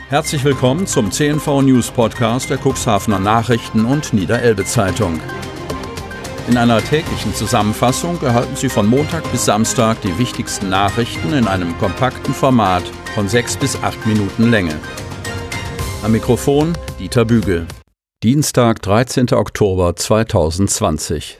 Herzlich willkommen zum CNV News Podcast der Cuxhavener Nachrichten und Niederelbe-Zeitung. In einer täglichen Zusammenfassung erhalten Sie von Montag bis Samstag die wichtigsten Nachrichten in einem kompakten Format von 6 bis 8 Minuten Länge. Am Mikrofon Dieter Bügel. Dienstag, 13. Oktober 2020.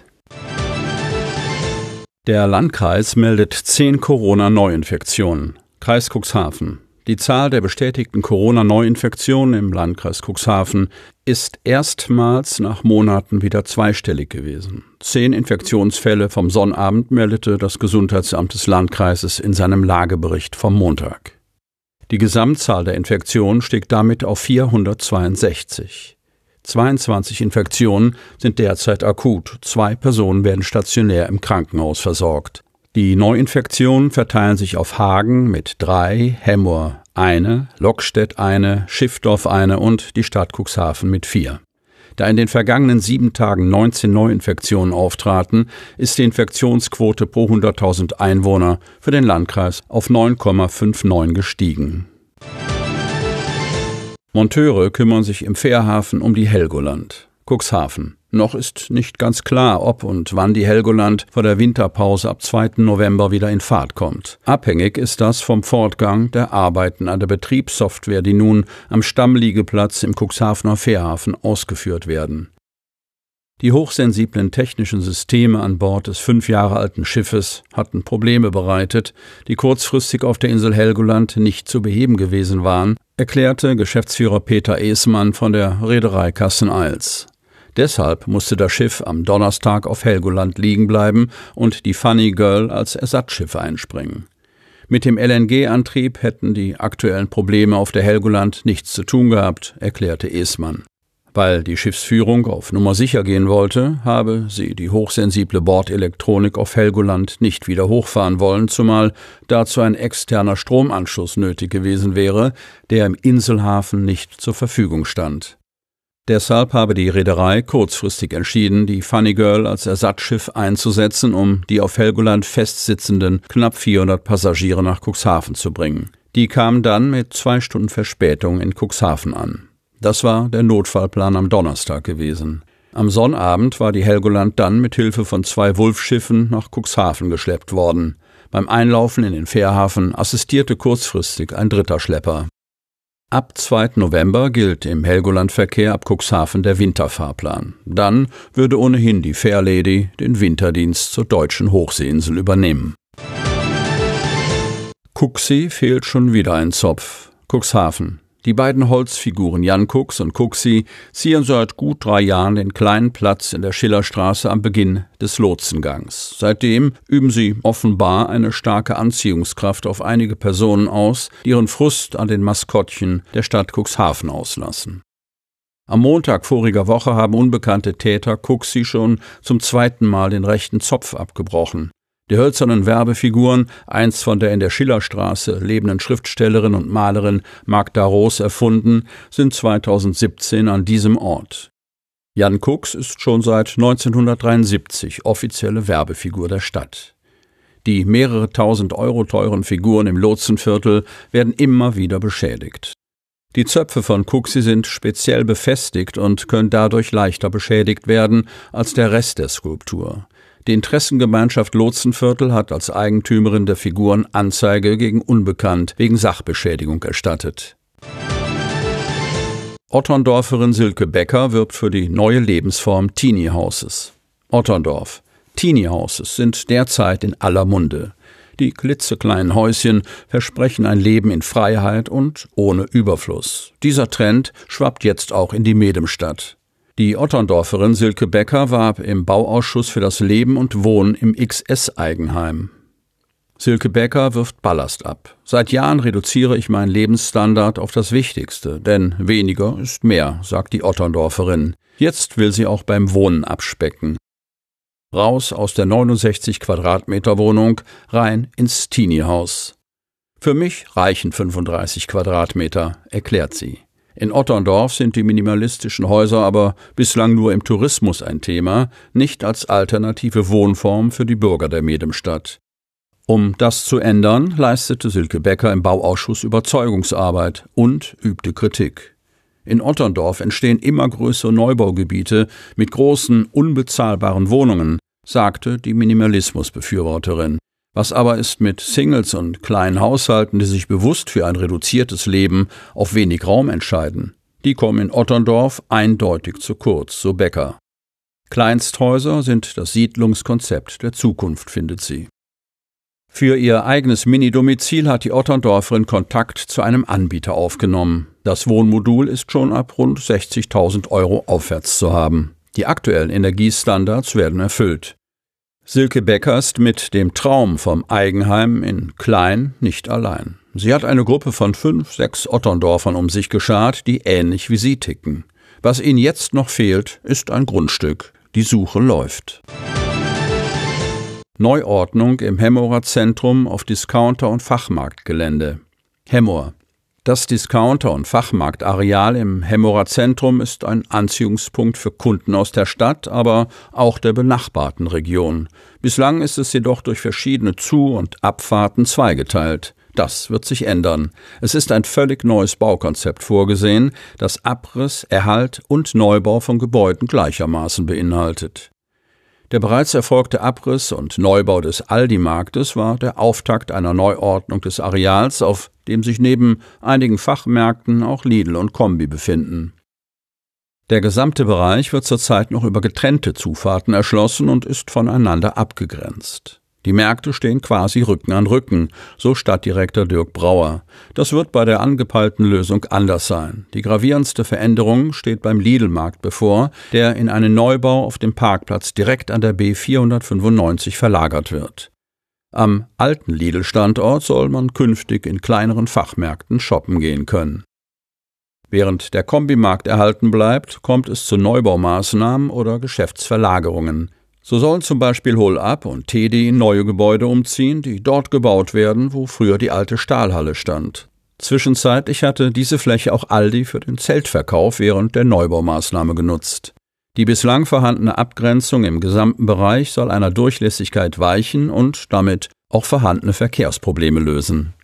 Der Landkreis meldet 10 Corona-Neuinfektionen. Kreis Cuxhaven. Die Zahl der bestätigten Corona-Neuinfektionen im Landkreis Cuxhaven ist erstmals nach Monaten wieder zweistellig gewesen. 10 Infektionsfälle vom Sonnabend meldete das Gesundheitsamt des Landkreises in seinem Lagebericht vom Montag. Die Gesamtzahl der Infektionen stieg damit auf 462. 22 Infektionen sind derzeit akut. 2 Personen werden stationär im Krankenhaus versorgt. Die Neuinfektionen verteilen sich auf Hagen mit 3, Hemmoor 1, Lockstedt 1, Schiffdorf 1 und die Stadt Cuxhaven mit 4. Da in den vergangenen 7 Tagen 19 Neuinfektionen auftraten, ist die Infektionsquote pro 100.000 Einwohner für den Landkreis auf 9,59 gestiegen. Monteure kümmern sich im Fährhafen um die Helgoland. Cuxhaven. Noch ist nicht ganz klar, ob und wann die Helgoland vor der Winterpause ab 2. November wieder in Fahrt kommt. Abhängig ist das vom Fortgang der Arbeiten an der Betriebssoftware, die nun am Stammliegeplatz im Cuxhavener Fährhafen ausgeführt werden. Die hochsensiblen technischen Systeme an Bord des 5 Jahre alten Schiffes hatten Probleme bereitet, die kurzfristig auf der Insel Helgoland nicht zu beheben gewesen waren, erklärte Geschäftsführer Peter Esmann von der Reederei Kassen-Eils. Deshalb musste das Schiff am Donnerstag auf Helgoland liegen bleiben und die Funny Girl als Ersatzschiff einspringen. Mit dem LNG-Antrieb hätten die aktuellen Probleme auf der Helgoland nichts zu tun gehabt, erklärte Esmann. Weil die Schiffsführung auf Nummer sicher gehen wollte, habe sie die hochsensible Bordelektronik auf Helgoland nicht wieder hochfahren wollen, zumal dazu ein externer Stromanschluss nötig gewesen wäre, der im Inselhafen nicht zur Verfügung stand. Deshalb habe die Reederei kurzfristig entschieden, die Funny Girl als Ersatzschiff einzusetzen, um die auf Helgoland festsitzenden knapp 400 Passagiere nach Cuxhaven zu bringen. Die kamen dann mit 2 Stunden Verspätung in Cuxhaven an. Das war der Notfallplan am Donnerstag gewesen. Am Sonnabend war die Helgoland dann mit Hilfe von 2 Wulff-Schiffen nach Cuxhaven geschleppt worden. Beim Einlaufen in den Fährhafen assistierte kurzfristig ein 3. Schlepper. Ab 2. November gilt im Helgoland-Verkehr ab Cuxhaven der Winterfahrplan. Dann würde ohnehin die Fairlady den Winterdienst zur deutschen Hochseeinsel übernehmen. Cuxi fehlt schon wieder ein Zopf. Cuxhaven. Die beiden Holzfiguren Jan Kux und Cuxi ziehen seit gut 3 Jahren den kleinen Platz in der Schillerstraße am Beginn des Lotsengangs. Seitdem üben sie offenbar eine starke Anziehungskraft auf einige Personen aus, die ihren Frust an den Maskottchen der Stadt Cuxhaven auslassen. Am Montag voriger Woche haben unbekannte Täter Cuxi schon zum 2. Mal den rechten Zopf abgebrochen. Die hölzernen Werbefiguren, einst von der in der Schillerstraße lebenden Schriftstellerin und Malerin Magda Roos erfunden, sind 2017 an diesem Ort. Jan Kux ist schon seit 1973 offizielle Werbefigur der Stadt. Die mehrere tausend Euro teuren Figuren im Lotsenviertel werden immer wieder beschädigt. Die Zöpfe von Cuxi sind speziell befestigt und können dadurch leichter beschädigt werden als der Rest der Skulptur. Die Interessengemeinschaft Lotsenviertel hat als Eigentümerin der Figuren Anzeige gegen Unbekannt wegen Sachbeschädigung erstattet. Otterndorferin Silke Becker wirbt für die neue Lebensform Teenie Houses. Otterndorf. Teenie Houses sind derzeit in aller Munde. Die klitzekleinen Häuschen versprechen ein Leben in Freiheit und ohne Überfluss. Dieser Trend schwappt jetzt auch in die Medemstadt. Die Otterndorferin Silke Becker warb im Bauausschuss für das Leben und Wohnen im XS-Eigenheim. Silke Becker wirft Ballast ab. Seit Jahren reduziere ich meinen Lebensstandard auf das Wichtigste, denn weniger ist mehr, sagt die Otterndorferin. Jetzt will sie auch beim Wohnen abspecken. Raus aus der 69 Quadratmeter Wohnung, rein ins Teenie-Haus. Für mich reichen 35 Quadratmeter, erklärt sie. In Otterndorf sind die minimalistischen Häuser aber bislang nur im Tourismus ein Thema, nicht als alternative Wohnform für die Bürger der Medemstadt. Um das zu ändern, leistete Silke Becker im Bauausschuss Überzeugungsarbeit und übte Kritik. In Otterndorf entstehen immer größere Neubaugebiete mit großen, unbezahlbaren Wohnungen, sagte die Minimalismusbefürworterin. Was aber ist mit Singles und kleinen Haushalten, die sich bewusst für ein reduziertes Leben auf wenig Raum entscheiden? Die kommen in Otterndorf eindeutig zu kurz, so Becker. Kleinsthäuser sind das Siedlungskonzept der Zukunft, findet sie. Für ihr eigenes Mini-Domizil hat die Otterndorferin Kontakt zu einem Anbieter aufgenommen. Das Wohnmodul ist schon ab rund 60.000 € aufwärts zu haben. Die aktuellen Energiestandards werden erfüllt. Silke Becker ist mit dem Traum vom Eigenheim in klein nicht allein. Sie hat eine Gruppe von 5, 6 Otterndorfern um sich geschart, die ähnlich wie sie ticken. Was ihnen jetzt noch fehlt, ist ein Grundstück. Die Suche läuft. Neuordnung im Hemmorer Zentrum auf Discounter- und Fachmarktgelände. Hemmoor. Das Discounter- und Fachmarktareal im Hemmorer Zentrum ist ein Anziehungspunkt für Kunden aus der Stadt, aber auch der benachbarten Region. Bislang ist es jedoch durch verschiedene Zu- und Abfahrten zweigeteilt. Das wird sich ändern. Es ist ein völlig neues Baukonzept vorgesehen, das Abriss, Erhalt und Neubau von Gebäuden gleichermaßen beinhaltet. Der bereits erfolgte Abriss und Neubau des Aldi-Marktes war der Auftakt einer Neuordnung des Areals, auf dem sich neben einigen Fachmärkten auch Lidl und Kombi befinden. Der gesamte Bereich wird zurzeit noch über getrennte Zufahrten erschlossen und ist voneinander abgegrenzt. Die Märkte stehen quasi Rücken an Rücken, so Stadtdirektor Dirk Brauer. Das wird bei der angepeilten Lösung anders sein. Die gravierendste Veränderung steht beim Lidl-Markt bevor, der in einen Neubau auf dem Parkplatz direkt an der B 495 verlagert wird. Am alten Lidl-Standort soll man künftig in kleineren Fachmärkten shoppen gehen können. Während der Kombimarkt erhalten bleibt, kommt es zu Neubaumaßnahmen oder Geschäftsverlagerungen. So sollen zum Beispiel Hol-Up und Tedi in neue Gebäude umziehen, die dort gebaut werden, wo früher die alte Stahlhalle stand. Zwischenzeitlich hatte diese Fläche auch Aldi für den Zeltverkauf während der Neubaumaßnahme genutzt. Die bislang vorhandene Abgrenzung im gesamten Bereich soll einer Durchlässigkeit weichen und damit auch vorhandene Verkehrsprobleme lösen.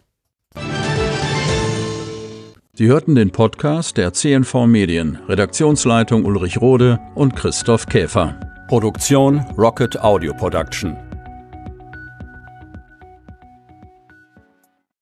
Sie hörten den Podcast der CNV Medien, Redaktionsleitung Ulrich Rode und Christoph Käfer. Produktion Rocket Audio Production.